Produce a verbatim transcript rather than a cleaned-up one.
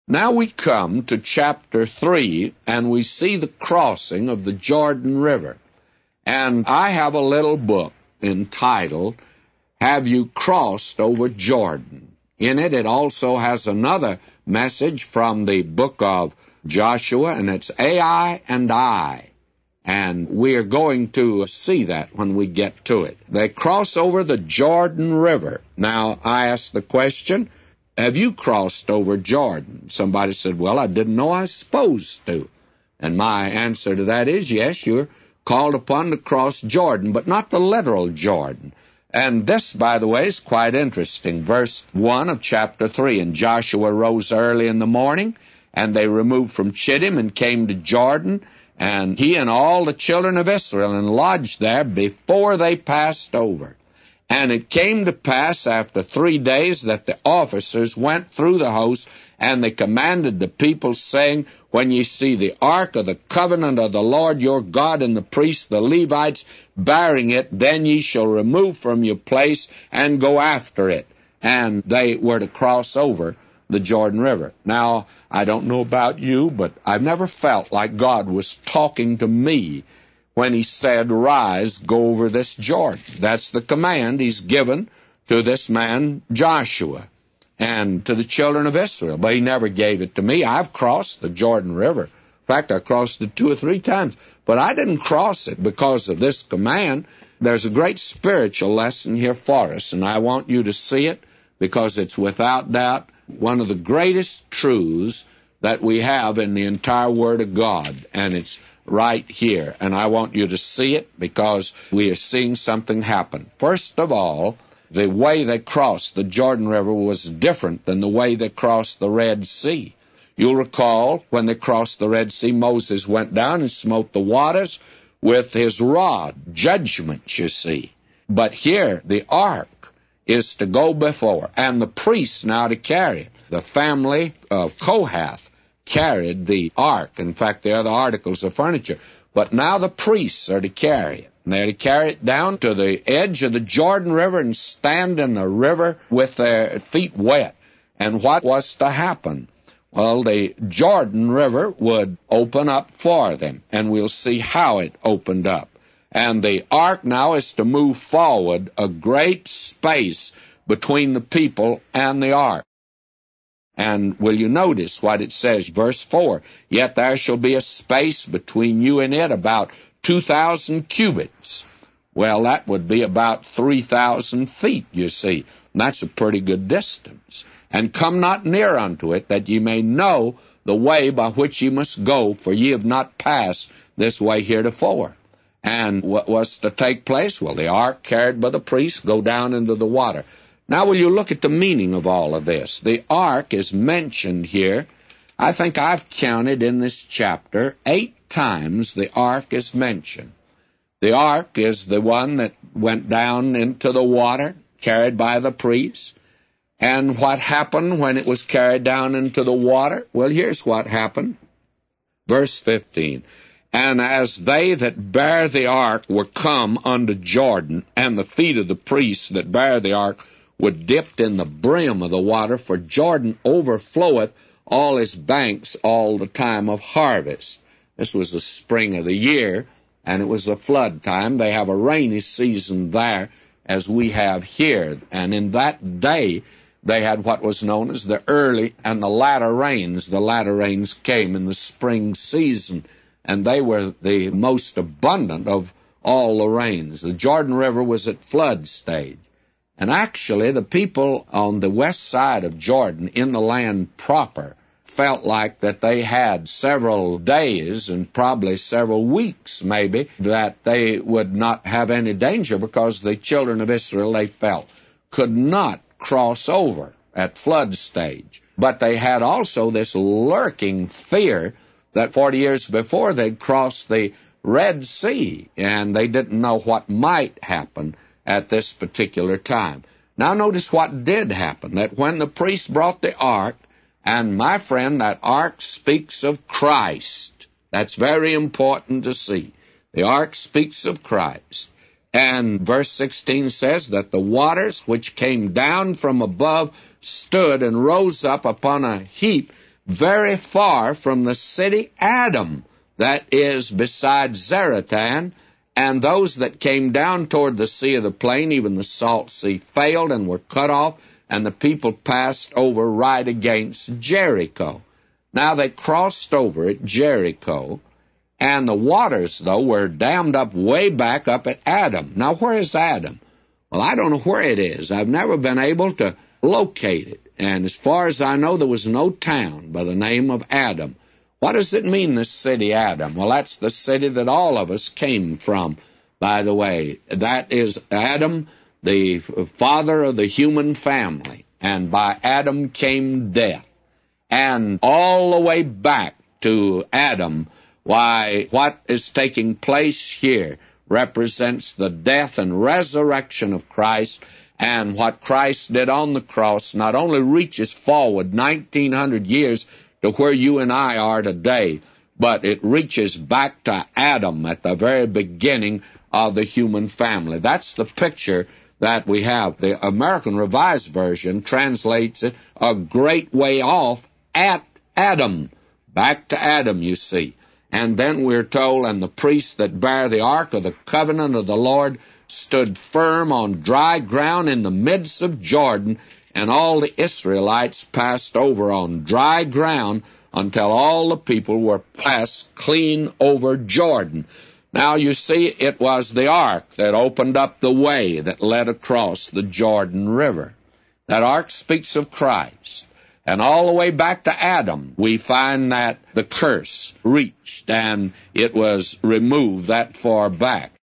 Now we come to chapter three, and we see the crossing of the Jordan River. And I have a little book entitled, Have You Crossed Over Jordan? In it, it also has another message from the book of Joshua, and it's Ai and I. And we are going to see that when we get to it. They cross over the Jordan River. Now, I asked the question, have you crossed over Jordan? Somebody said, well, I didn't know I was supposed to. And my answer to that is, yes, you're called upon to cross Jordan, but not the literal Jordan. And this, by the way, is quite interesting. Verse one of chapter three, And Joshua rose early in the morning, and they removed from Chittim and came to Jordan, and he and all the children of Israel, and lodged there before they passed over. And it came to pass after three days that the officers went through the host, and they commanded the people, saying, When ye see the ark of the covenant of the Lord your God, and the priests, the Levites, bearing it, then ye shall remove from your place and go after it. And they were to cross over the Jordan River. Now, I don't know about you, but I've never felt like God was talking to me when he said, Rise, go over this Jordan. That's the command he's given to this man Joshua and to the children of Israel. But he never gave it to me. I've crossed the Jordan River. In fact, I crossed it two or three times. But I didn't cross it because of this command. There's a great spiritual lesson here for us, and I want you to see it because it's without doubt one of the greatest truths that we have in the entire Word of God, and it's right here. And I want you to see it because we are seeing something happen. First of all, the way they crossed the Jordan River was different than the way they crossed the Red Sea. You'll recall when they crossed the Red Sea, Moses went down and smote the waters with his rod, judgment, you see. But here, the ark is to go before, and the priests now to carry it. The family of Kohath carried the ark. In fact, the other articles of furniture. But now the priests are to carry it. And they're to carry it down to the edge of the Jordan River and stand in the river with their feet wet. And what was to happen? Well, the Jordan River would open up for them, and we'll see how it opened up. And the ark now is to move forward a great space between the people and the ark. And will you notice what it says, verse four, Yet there shall be a space between you and it about two thousand cubits. Well, that would be about three thousand feet, you see. And that's a pretty good distance. And come not near unto it, that ye may know the way by which ye must go, for ye have not passed this way heretofore. And what was to take place? Well, the ark carried by the priests go down into the water. Now, will you look at the meaning of all of this? The ark is mentioned here. I think I've counted in this chapter eight times the ark is mentioned. The ark is the one that went down into the water, carried by the priests. And what happened when it was carried down into the water? Well, here's what happened. Verse fifteen. And as they that bear the ark were come unto Jordan, and the feet of the priests that bear the ark were dipped in the brim of the water, for Jordan overfloweth all his banks all the time of harvest. This was the spring of the year, and it was the flood time. They have a rainy season there, as we have here. And in that day, they had what was known as the early and the latter rains. The latter rains came in the spring season, and they were the most abundant of all the rains. The Jordan River was at flood stage. And actually, the people on the west side of Jordan, in the land proper, felt like that they had several days and probably several weeks, maybe, that they would not have any danger because the children of Israel, they felt, could not cross over at flood stage. But they had also this lurking fear that forty years before they'd crossed the Red Sea, and they didn't know what might happen at this particular time. Now notice what did happen, that when the priest brought the ark, and my friend, that ark speaks of Christ. That's very important to see. The ark speaks of Christ. And verse sixteen says that the waters which came down from above stood and rose up upon a heap very far from the city Adam that is beside Zaretan, and those that came down toward the sea of the plain, even the salt sea, failed and were cut off, and the people passed over right against Jericho. Now they crossed over at Jericho, and the waters, though, were dammed up way back up at Adam. Now, where is Adam? Well, I don't know where it is. I've never been able to locate it. And as far as I know, there was no town by the name of Adam. What does it mean, this city Adam? Well, that's the city that all of us came from, by the way. That is Adam, the father of the human family. And by Adam came death. And all the way back to Adam, why, what is taking place here represents the death and resurrection of Christ, and what Christ did on the cross not only reaches forward nineteen hundred years to where you and I are today, but it reaches back to Adam at the very beginning of the human family. That's the picture that we have. The American Revised Version translates it a great way off at Adam. Back to Adam, you see. And then we're told, and the priests that bear the ark of the covenant of the Lord stood firm on dry ground in the midst of Jordan, and all the Israelites passed over on dry ground until all the people were passed clean over Jordan. Now, you see, it was the ark that opened up the way that led across the Jordan River. That ark speaks of Christ. And all the way back to Adam, we find that the curse reached, and it was removed that far back.